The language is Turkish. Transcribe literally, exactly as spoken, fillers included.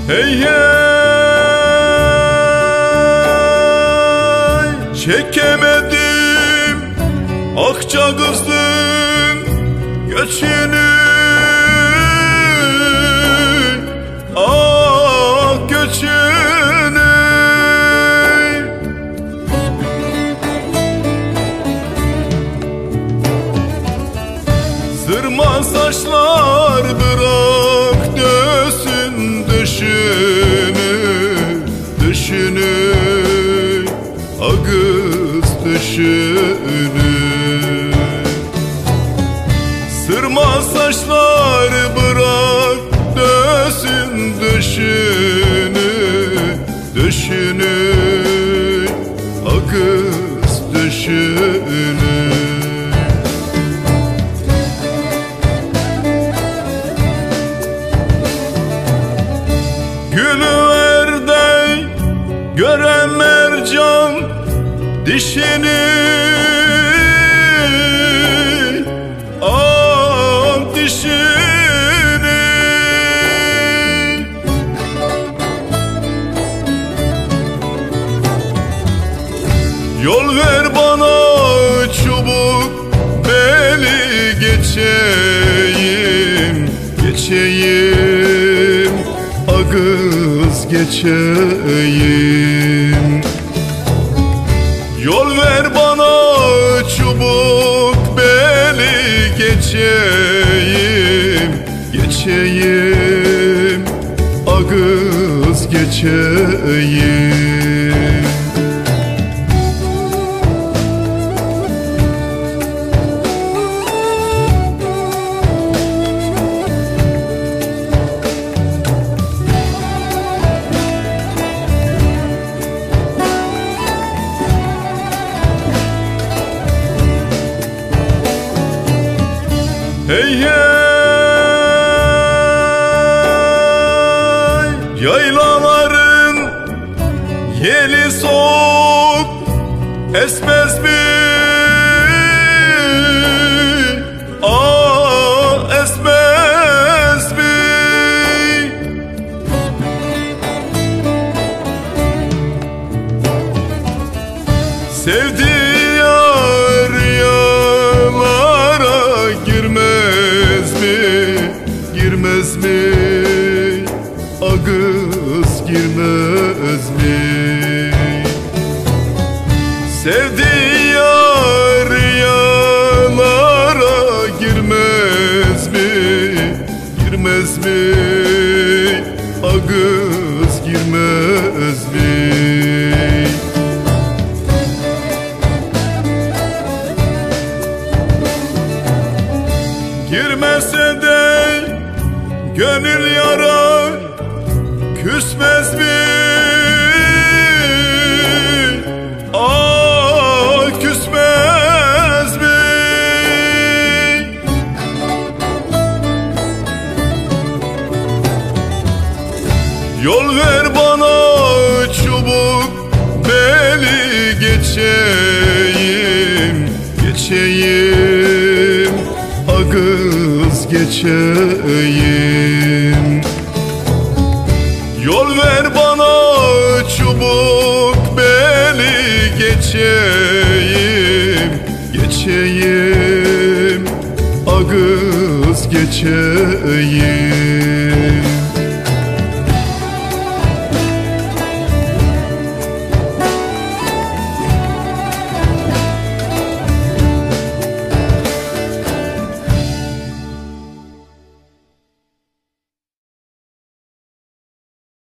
Hey hey, çekemedim akça kızın göçünü, ah göçünü. Sırma saçlar bırak dönsün döşünü, döşünü, ağız döşünü. Sırma saçlar bırak dönsün döşünü, döşünü, ağız döşünü. Gülverde gören mercan dişini, ah dişini. Yol ver bana çubuk beli geçeyim, geçeyim, ağız geçeyim. Yol ver bana çubuk beli geçeyim, geçeyim, ağız geçeyim. Hey hey, yaylaların yeli soğuk esmez mi? Ah esmez mi? Sevdiği yar yalara girmez mi? Girmez mi? Ağız girmez mi? Sevdiği yar yalara girmez mi? Girmez mi? Ağız girmez mi? Girmese de gönül yara küsmez mi? Ah küsmez mi? Yol ver bana çubuk beli geçeyim, geçeyim, ağız geçeyim. Yol ver bana çubuk beli geçeyim, geçeyim, ağız geçeyim.